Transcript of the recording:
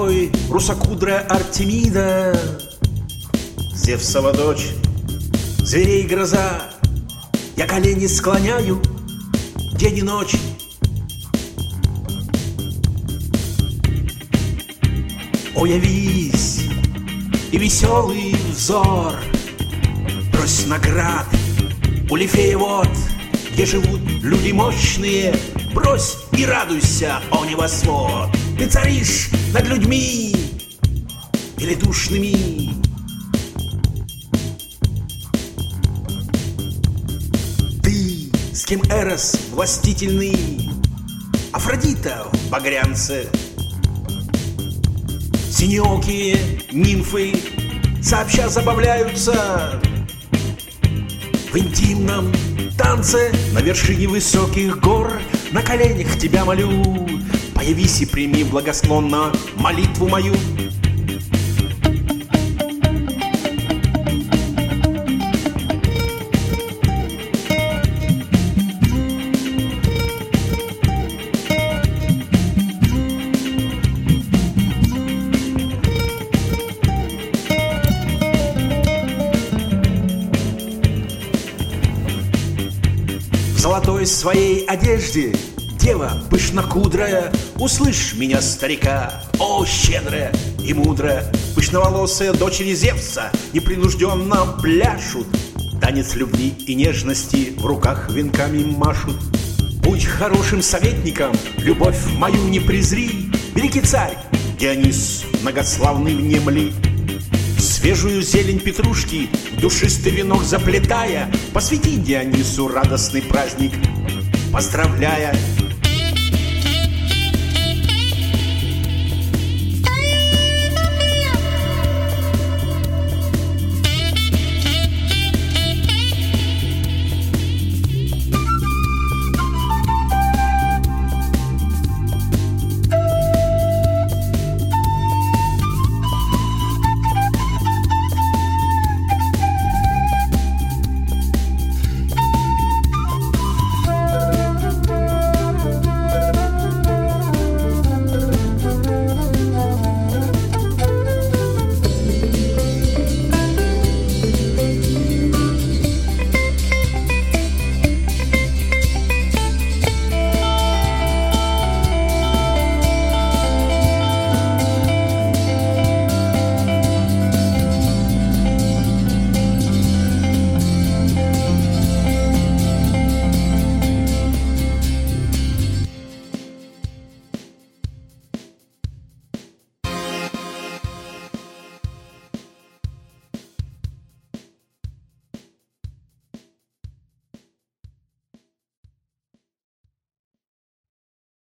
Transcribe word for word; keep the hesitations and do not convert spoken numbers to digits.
тобой, русокудрая Артемида, Зевсова дочь, зверей гроза, я колени склоняю день и ночь. О, явись, и веселый взор, брось наград у Лифея вод, где живут люди мощные, брось и радуйся, о небосвод. Ты царишь над людьми веледушными. Ты, с кем Эрос властительный, Афродита в багрянце. Синеокие нимфы сообща забавляются в интимном танце на вершине высоких гор. На коленях тебя молю, появись и прими благосклонно молитву мою. В золотой своей одежде дева пышнокудрая, услышь меня, старика, о, щедрая и мудрая. Пышноволосые дочери Зевса непринужденно пляшут, танец любви и нежности в руках венками машут. Будь хорошим советником, любовь мою не презри, великий царь Дионис многославный внемли. Свежую зелень петрушки, душистый венок заплетая, посвяти Дионису радостный праздник, поздравляя.